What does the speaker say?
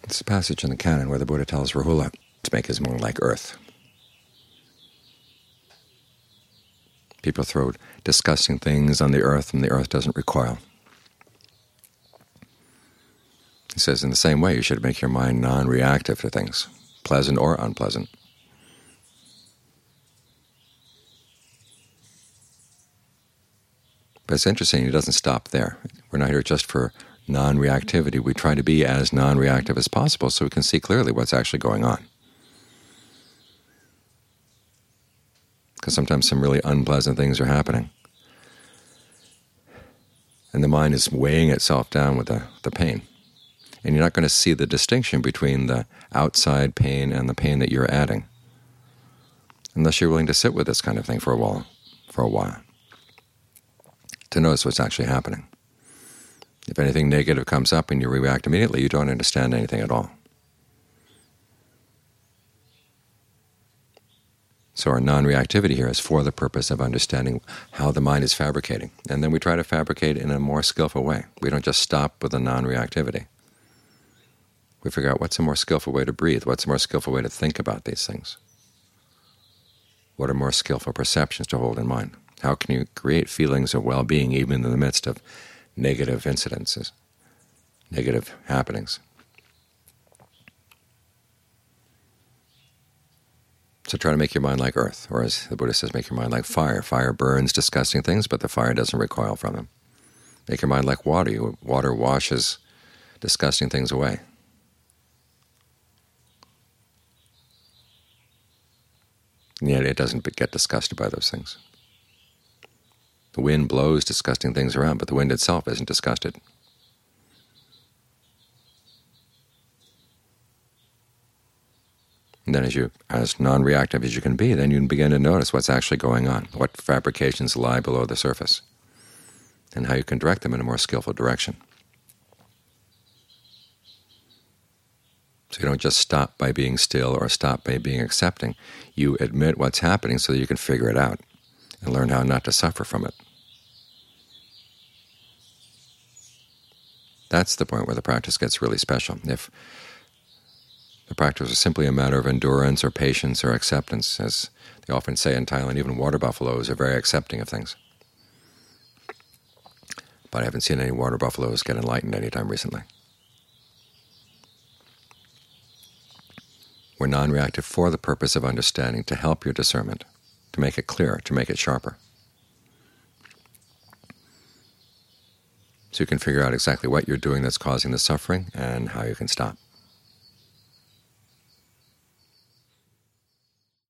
It's a passage in the canon where the Buddha tells Rahula to make his mind like earth. People throw disgusting things on the earth, and the earth doesn't recoil. He says, in the same way, you should make your mind non-reactive to things, pleasant or unpleasant. But it's interesting, he doesn't stop there. We're not here just for non-reactivity. We try to be as non-reactive as possible so we can see clearly what's actually going on. Because sometimes some really unpleasant things are happening, and the mind is weighing itself down with the pain. And you're not going to see the distinction between the outside pain and the pain that you're adding, unless you're willing to sit with this kind of thing for a while, to notice what's actually happening. If anything negative comes up and you react immediately, you don't understand anything at all. So our non-reactivity here is for the purpose of understanding how the mind is fabricating. And then we try to fabricate in a more skillful way. We don't just stop with the non-reactivity. We figure out what's a more skillful way to breathe, what's a more skillful way to think about these things. What are more skillful perceptions to hold in mind? How can you create feelings of well-being even in the midst of negative incidences, negative happenings? So try to make your mind like earth, or as the Buddha says, make your mind like fire. Fire burns disgusting things, but the fire doesn't recoil from them. Make your mind like water. Water washes disgusting things away. And yet it doesn't get disgusted by those things. The wind blows disgusting things around, but the wind itself isn't disgusted. And then as non-reactive as you can be, then you can begin to notice what's actually going on, what fabrications lie below the surface, and how you can direct them in a more skillful direction. So you don't just stop by being still or stop by being accepting. You admit what's happening so that you can figure it out and learn how not to suffer from it. That's the point where the practice gets really special. If the practice is simply a matter of endurance or patience or acceptance, as they often say in Thailand, even water buffaloes are very accepting of things. But I haven't seen any water buffaloes get enlightened anytime recently. We're non-reactive for the purpose of understanding, to help your discernment, to make it clearer, to make it sharper. So you can figure out exactly what you're doing that's causing the suffering and how you can stop.